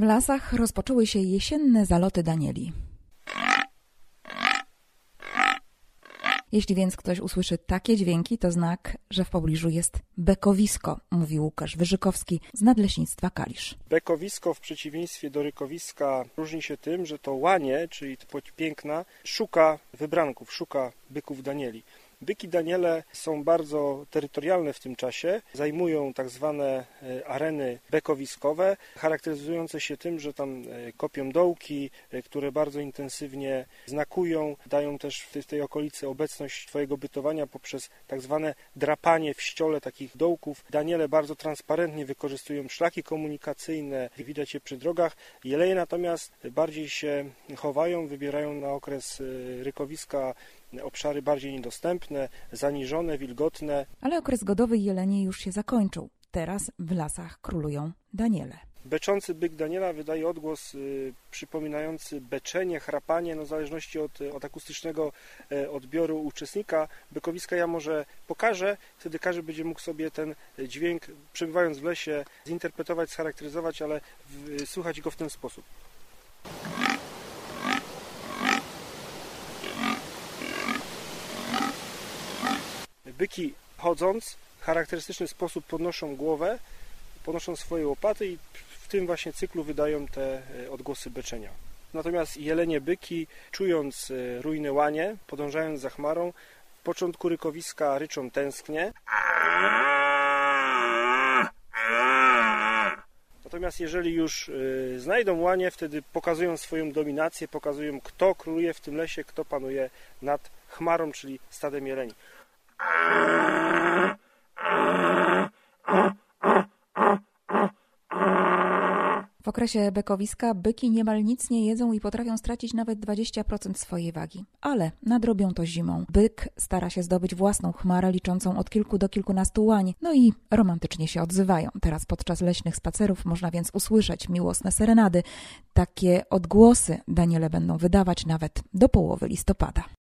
W lasach rozpoczęły się jesienne zaloty danieli. Jeśli więc ktoś usłyszy takie dźwięki, to znak, że w pobliżu jest bekowisko, mówi Łukasz Wyżykowski z Nadleśnictwa Kalisz. Bekowisko w przeciwieństwie do rykowiska różni się tym, że to łanie, czyli płeć piękna, szuka wybranków, szuka byków danieli. Byki daniele są bardzo terytorialne w tym czasie, zajmują tak zwane areny bekowiskowe, charakteryzujące się tym, że tam kopią dołki, które bardzo intensywnie znakują, dają też w tej okolicy obecność swojego bytowania poprzez tak zwane drapanie w ściole takich dołków. Daniele bardzo transparentnie wykorzystują szlaki komunikacyjne, widać je przy drogach. Jeleje natomiast bardziej się chowają, wybierają na okres rykowiska obszary bardziej niedostępne, zaniżone, wilgotne. Ale okres godowy jeleni już się zakończył. Teraz w lasach królują daniele. Beczący byk daniela wydaje odgłos przypominający beczenie, chrapanie, w zależności od akustycznego odbioru uczestnika bykowiska. Ja może pokażę, wtedy każdy będzie mógł sobie ten dźwięk, przebywając w lesie, zinterpretować, scharakteryzować, ale słychać go w ten sposób. Byki chodząc w charakterystyczny sposób podnoszą głowę, podnoszą swoje łopaty i w tym właśnie cyklu wydają te odgłosy beczenia. Natomiast jelenie byki, czując rujne łanie, podążając za chmarą, w początku rykowiska ryczą tęsknie. Natomiast jeżeli już znajdą łanie, wtedy pokazują swoją dominację, pokazują, kto króluje w tym lesie, kto panuje nad chmarą, czyli stadem jeleni. W okresie bekowiska byki niemal nic nie jedzą i potrafią stracić nawet 20% swojej wagi. Ale nadrobią to zimą. Byk stara się zdobyć własną chmarę liczącą od kilku do kilkunastu łań. No i romantycznie się odzywają. Teraz podczas leśnych spacerów można więc usłyszeć miłosne serenady. Takie odgłosy daniele będą wydawać nawet do połowy listopada.